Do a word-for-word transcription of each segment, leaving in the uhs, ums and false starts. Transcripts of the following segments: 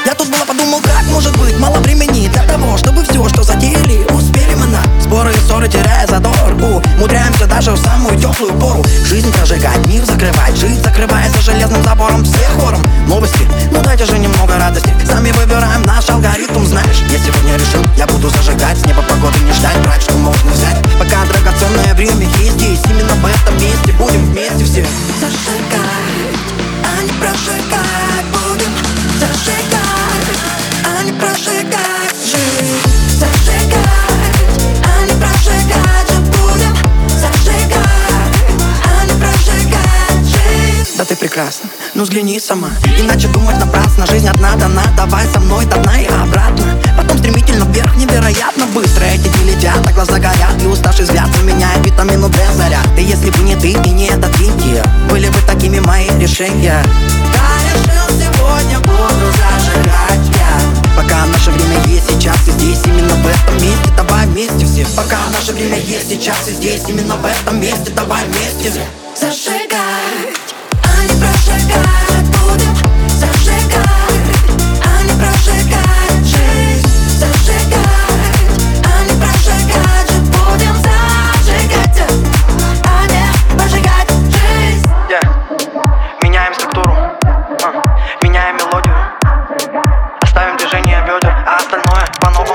Я тут было подумал, как может быть мало времени для того, чтобы все, что затеяли, успели мы на споры и ссоры, теряя задор. Умудряемся даже в самую теплую пору жизнь прожигать, мир закрывать, жить закрывая за железным забором. Все хором новости, ну дайте же немного радости. Сами выбираем наш алгоритм, знаешь. Я сегодня решил, я буду зажигать, с неба погоды не ждать, брать, что можно взять. Пока драгоценное время есть здесь, именно в этом месте будем вместе все зажигать, а не прожигать. Будем зажигать, а не прожигать жизнь. Зажигать, а не прожигать же. Будем зажигать, а не прожигать жизнь. Да ты прекрасна, ну взгляни сама, иначе думать напрасно. Жизнь одна дана, давай со мной до дна и обратно. Потом стремительно вверх, невероятно быстро эти дни летят, а глаза горят, и уставший взгляд заменяет витамину Д заряд. И если бы не ты и не этот линки, были бы такими мои решения. Я решил, сегодня буду зажигать я. Пока наше время есть сейчас и здесь, именно в этом месте, давай вместе все. Пока наше время есть сейчас и здесь, именно в этом месте, давай вместе все. Зажигать, а не прожигать. Будем зажигать, а не прожигать жизнь. Зажигать, а не прожигать же. Будем зажигать, а не прожигать жизнь. Yeah. Меняем структуру, uh. меняем мелодию, оставим движение бедер, а остальное по-новому.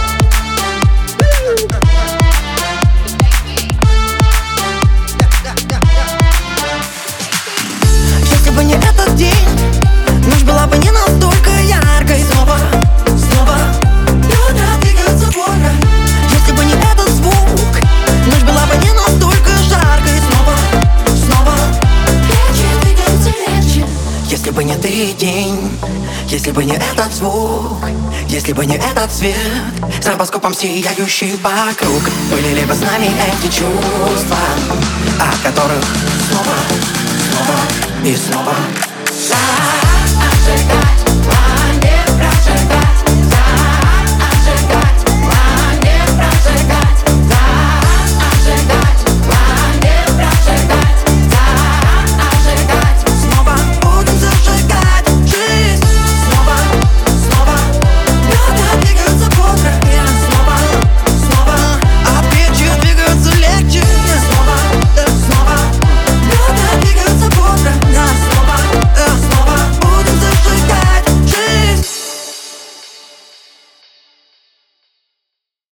Если бы не этот день, ночь была бы не настолько яркой. Снова, снова бедра двигаются больно. Если бы не этот звук, ночь была бы не настолько жаркой. Снова, снова плечи двигаются легче. Если бы не ты день, если бы не этот звук, если бы не этот свет, стробоскопом сияющий вокруг, были ли бы с нами эти чувства, от которых снова, снова и снова. Зажигай.